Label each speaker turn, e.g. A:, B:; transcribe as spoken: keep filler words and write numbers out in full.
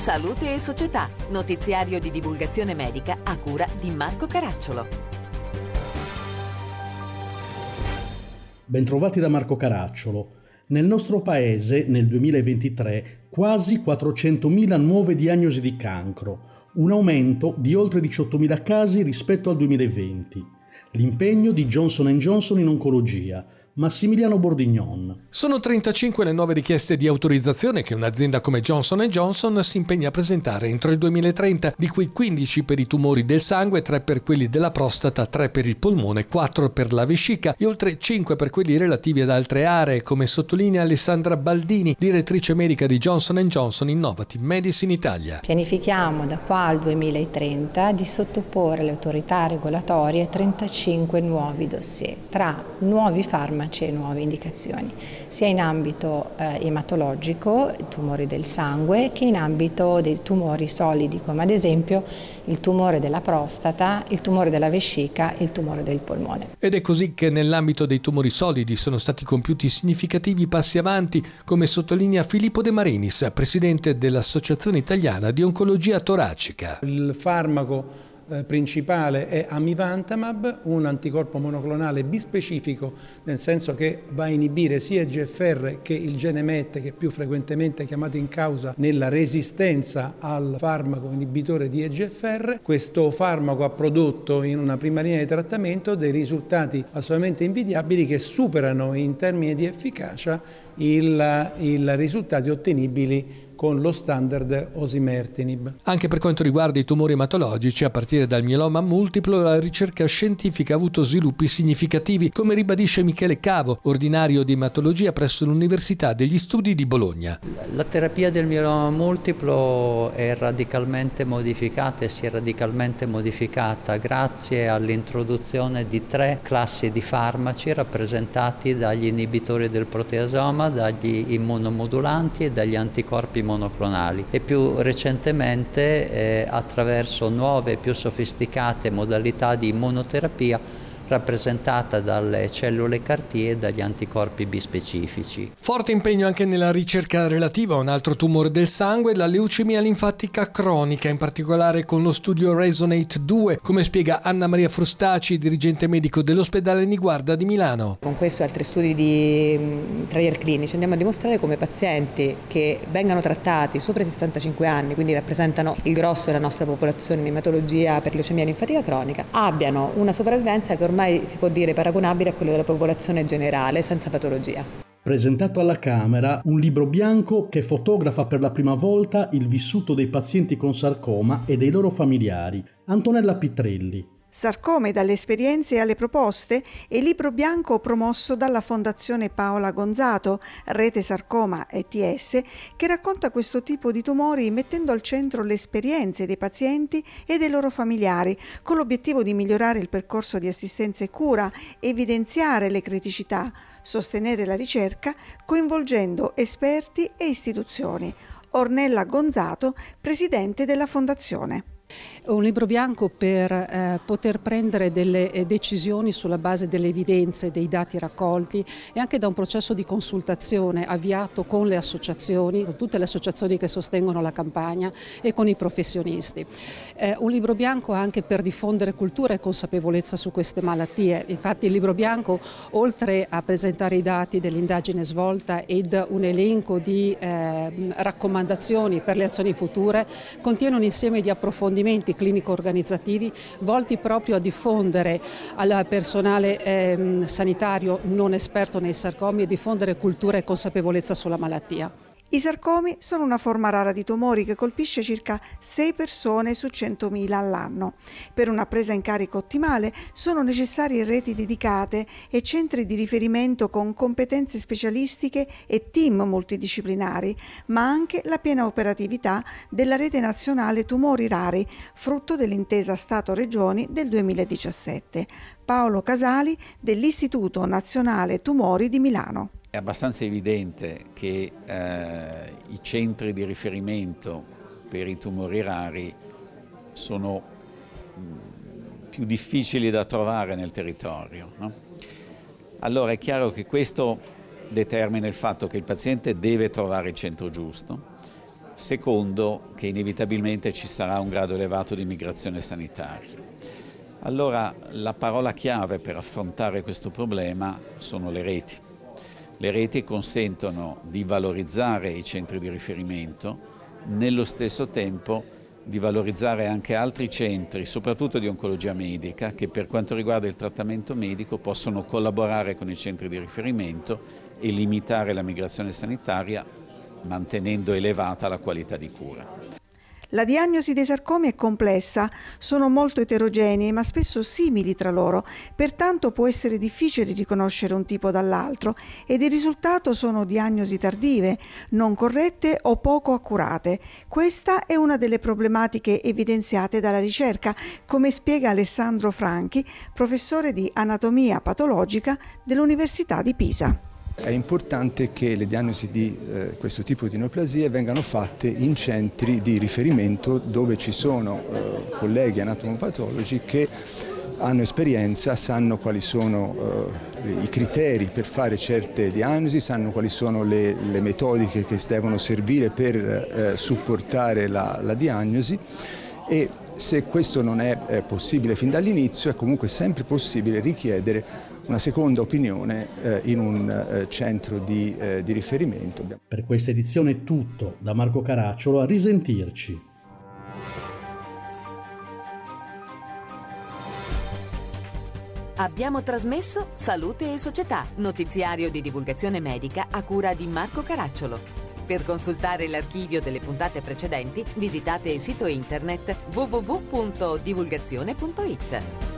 A: Salute e Società, notiziario di divulgazione medica a cura di Marco Caracciolo.
B: Bentrovati da Marco Caracciolo. Nel nostro paese, nel duemilaventitré, quasi quattrocentomila nuove diagnosi di cancro, un aumento di oltre diciottomila casi rispetto al duemilaventi. L'impegno di Johnson and Johnson in oncologia. Massimiliano Bordignon.
C: Sono trentacinque le nuove richieste di autorizzazione che un'azienda come Johnson and Johnson si impegna a presentare entro il duemilatrenta, di cui quindici per i tumori del sangue, tre per quelli della prostata, tre per il polmone, quattro per la vescica e oltre cinque per quelli relativi ad altre aree, come sottolinea Alessandra Baldini, direttrice medica di Johnson and Johnson Innovative Medicine Italia.
D: Pianifichiamo da qua al duemilatrenta di sottoporre alle autorità regolatorie trentacinque nuovi dossier tra nuovi farmaci e nuove indicazioni, sia in ambito eh, ematologico, tumori del sangue, che in ambito dei tumori solidi, come ad esempio il tumore della prostata, il tumore della vescica e il tumore del polmone.
C: Ed è così che nell'ambito dei tumori solidi sono stati compiuti significativi passi avanti, come sottolinea Filippo De Marinis, presidente dell'Associazione Italiana di Oncologia Toracica.
E: Il farmaco principale è amivantamab, un anticorpo monoclonale bispecifico, nel senso che va a inibire sia il G F R che il gene M E T, che è più frequentemente chiamato in causa nella resistenza al farmaco inibitore di E G F R. Questo farmaco ha prodotto in una prima linea di trattamento dei risultati assolutamente invidiabili che superano in termini di efficacia il, il risultati ottenibili con lo standard osimertinib.
C: Anche per quanto riguarda i tumori ematologici, a partire dal mieloma multiplo, la ricerca scientifica ha avuto sviluppi significativi, come ribadisce Michele Cavo, ordinario di ematologia presso l'Università degli Studi di Bologna.
F: La terapia del mieloma multiplo è radicalmente modificata e si è radicalmente modificata grazie all'introduzione di tre classi di farmaci rappresentati dagli inibitori del proteasoma, dagli immunomodulanti e dagli anticorpi monoclonali e più recentemente eh, attraverso nuove e più sofisticate modalità di immunoterapia rappresentata dalle cellule C A R T e dagli anticorpi bispecifici.
C: Forte impegno anche nella ricerca relativa a un altro tumore del sangue, la leucemia linfatica cronica, in particolare con lo studio Resonate due, come spiega Anna Maria Frustaci, dirigente medico dell'ospedale Niguarda di Milano.
G: Con questo e altri studi di trial clinici andiamo a dimostrare come pazienti che vengano trattati sopra i sessantacinque anni, quindi rappresentano il grosso della nostra popolazione in ematologia per leucemia linfatica cronica, abbiano una sopravvivenza che ormai si può dire paragonabile a quella della popolazione generale senza patologia.
B: Presentato alla Camera un libro bianco che fotografa per la prima volta il vissuto dei pazienti con sarcoma e dei loro familiari. Antonella Pitrelli.
H: Sarcome dalle esperienze alle proposte è il libro bianco promosso dalla Fondazione Paola Gonzato, Rete Sarcoma E T S, che racconta questo tipo di tumori mettendo al centro le esperienze dei pazienti e dei loro familiari, con l'obiettivo di migliorare il percorso di assistenza e cura, evidenziare le criticità, sostenere la ricerca, coinvolgendo esperti e istituzioni. Ornella Gonzato, presidente della Fondazione.
I: Un libro bianco per eh, poter prendere delle eh, decisioni sulla base delle evidenze, dei dati raccolti e anche da un processo di consultazione avviato con le associazioni, con tutte le associazioni che sostengono la campagna e con i professionisti. Eh, un libro bianco anche per diffondere cultura e consapevolezza su queste malattie. Infatti il libro bianco, oltre a presentare i dati dell'indagine svolta ed un elenco di eh, raccomandazioni per le azioni future, contiene un insieme di approfondimenti clinico-organizzativi volti proprio a diffondere al personale eh, sanitario non esperto nei sarcomi e diffondere cultura e consapevolezza sulla malattia.
H: I sarcomi sono una forma rara di tumori che colpisce circa sei persone su centomila all'anno. Per una presa in carico ottimale sono necessarie reti dedicate e centri di riferimento con competenze specialistiche e team multidisciplinari, ma anche la piena operatività della Rete Nazionale Tumori Rari, frutto dell'intesa Stato-Regioni del duemiladiciassette. Paolo Casali dell'Istituto Nazionale Tumori di Milano.
J: È abbastanza evidente che eh, i centri di riferimento per i tumori rari sono mh, più difficili da trovare nel territorio, no? Allora è chiaro che questo determina il fatto che il paziente deve trovare il centro giusto, Secondo, che inevitabilmente ci sarà un grado elevato di migrazione sanitaria. Allora la parola chiave per affrontare questo problema sono le reti. Le reti consentono di valorizzare i centri di riferimento, nello stesso tempo di valorizzare anche altri centri, soprattutto di oncologia medica, che per quanto riguarda il trattamento medico possono collaborare con i centri di riferimento e limitare la migrazione sanitaria, mantenendo elevata la qualità di cura.
H: La diagnosi dei sarcomi è complessa, sono molto eterogenei ma spesso simili tra loro, pertanto può essere difficile riconoscere un tipo dall'altro ed il risultato sono diagnosi tardive, non corrette o poco accurate. Questa è una delle problematiche evidenziate dalla ricerca, come spiega Alessandro Franchi, professore di anatomia patologica dell'Università di Pisa.
K: È importante che le diagnosi di eh, questo tipo di neoplasie vengano fatte in centri di riferimento dove ci sono eh, colleghi anatomopatologi che hanno esperienza, sanno quali sono eh, i criteri per fare certe diagnosi, sanno quali sono le, le metodiche che devono servire per eh, supportare la, la diagnosi, e se questo non è eh, possibile fin dall'inizio è comunque sempre possibile richiedere una seconda opinione eh, in un eh, centro di, eh, di riferimento.
B: Per questa edizione è tutto, da Marco Caracciolo, a risentirci.
A: Abbiamo trasmesso Salute e Società, notiziario di divulgazione medica a cura di Marco Caracciolo. Per consultare l'archivio delle puntate precedenti, visitate il sito internet w w w punto divulgazione punto i t.